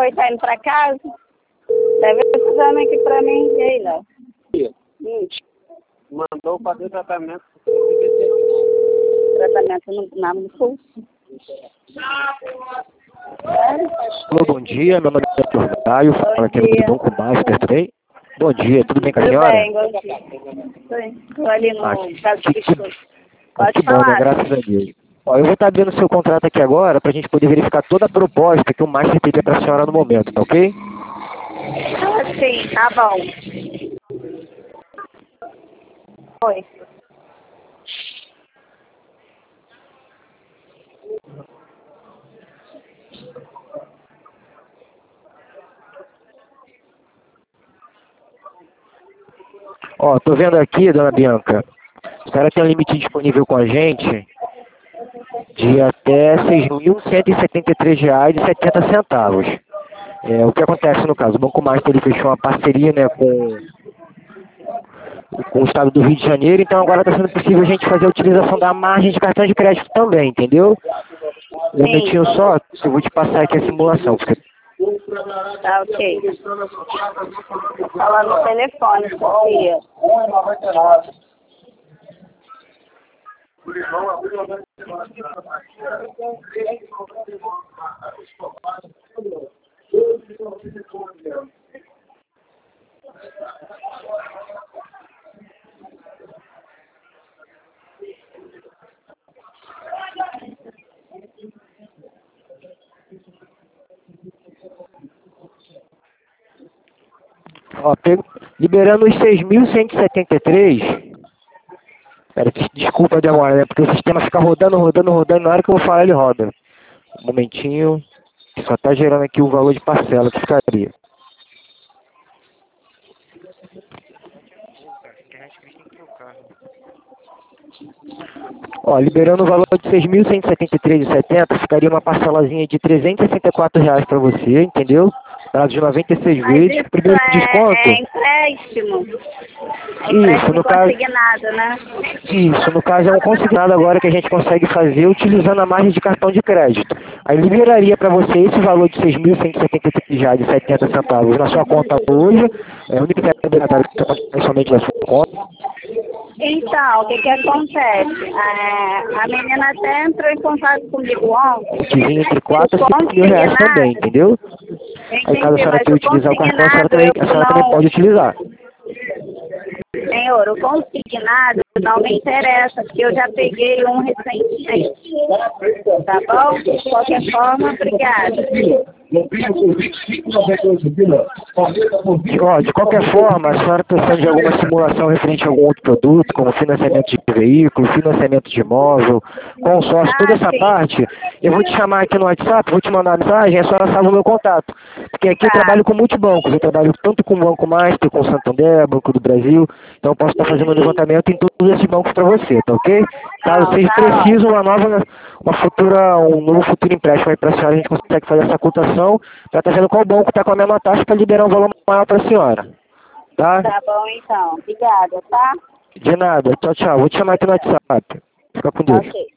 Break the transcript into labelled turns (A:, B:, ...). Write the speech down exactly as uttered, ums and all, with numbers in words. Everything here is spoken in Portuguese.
A: Oi, tá indo pra casa? Deve estar usando aqui pra mim. E aí, Léo? Hum.
B: Mandou fazer tratamento.
A: Tratamento no nome do pulso.
C: Alô, bom dia, meu nome é Arthur Caio, fala aqui do Banco Master, tudo bem? Bom dia, tudo bem com a senhora?
A: Tudo bem, bom dia. Estou ali no
C: Ah,
A: caso
C: que,
A: de
C: que,
A: biscoito. Pode
C: que bom, né?
A: falar.
C: Graças a Deus. Ó, eu vou estar vendo o seu contrato aqui agora para a gente poder verificar toda a proposta que o Master teria para a senhora no momento, tá ok?
A: Ah, sim, tá bom. Oi.
C: Ó, tô vendo aqui, dona Bianca, a senhora tem um limite disponível com a gente de até seis mil cento e setenta e três reais e setenta centavos. É, o que acontece no caso? O Banco Master ele fechou uma parceria, né, com, com o estado do Rio de Janeiro, então agora está sendo possível a gente fazer a utilização da margem de cartão de crédito também, entendeu? Um minutinho só, eu vou te passar aqui a simulação. Porque...
A: Tá ok. Vou falar no telefone, Sofia.
C: Ó, pego, liberando os seis mil cento e setenta e três. Pera, desculpa a demora, né? Porque o sistema fica rodando, rodando, rodando. Na hora que eu vou falar, ele roda. Um momentinho. Só tá gerando aqui o valor de parcela que ficaria. Ó, liberando o valor de seis mil cento e setenta e três reais e setenta centavos, ficaria uma parcelazinha de trezentos e sessenta e quatro reais para você, entendeu? Prazo de noventa e seis
A: Mas
C: vezes.
A: isso
C: Primeiro
A: é,
C: desconto.
A: é empréstimo. É
C: Isso,
A: empréstimo
C: no caso.
A: consignado, né?
C: Isso, no caso é um consignado agora que a gente consegue fazer utilizando a margem de cartão de crédito. Aí liberaria para você esse valor de seis mil cento e setenta e três reais e setenta centavos na sua conta hoje. É o único intermediário que você pode ter somente na sua conta.
A: Então, o que que acontece? É, a menina até entrou em contato comigo ontem.
C: Que vinha entre quatro
A: O
C: a cinco mil reais também,
A: consignado,
C: entendeu? Aí caso a
A: entendi,
C: senhora
A: mas
C: queira
A: o
C: utilizar o cartão, a senhora
A: consignado
C: também,
A: eu
C: a senhora também
A: não...
C: pode utilizar.
A: Senhor, o consignado não me interessa, porque eu já peguei um recentemente. Tá bom? De qualquer forma, obrigada.
C: Ó, de qualquer forma, a senhora precisando de alguma simulação referente a algum outro produto, como financiamento de veículo, financiamento de imóvel, consórcio, toda
A: Ah,
C: essa
A: sim.
C: parte, eu vou te chamar aqui no WhatsApp, vou te mandar uma mensagem, a senhora salva o meu contato. Porque aqui eu
A: Tá,
C: trabalho com multibancos, eu trabalho tanto com o Banco Master, com o Santander, Banco do Brasil, então eu posso estar fazendo um levantamento em todos esses bancos para você, tá ok? Caso
A: não,
C: seja
A: tá
C: preciso
A: ótimo.
C: uma nova, uma futura, um novo futuro empréstimo aí para a senhora, a gente consegue fazer essa cotação, para estar vendo qual banco está com a mesma taxa para liberar um valor maior para a senhora, tá?
A: Tá bom, então. Obrigada, tá?
C: De nada, tchau, tchau, vou te chamar aqui no WhatsApp, fica com Deus.
A: Ok.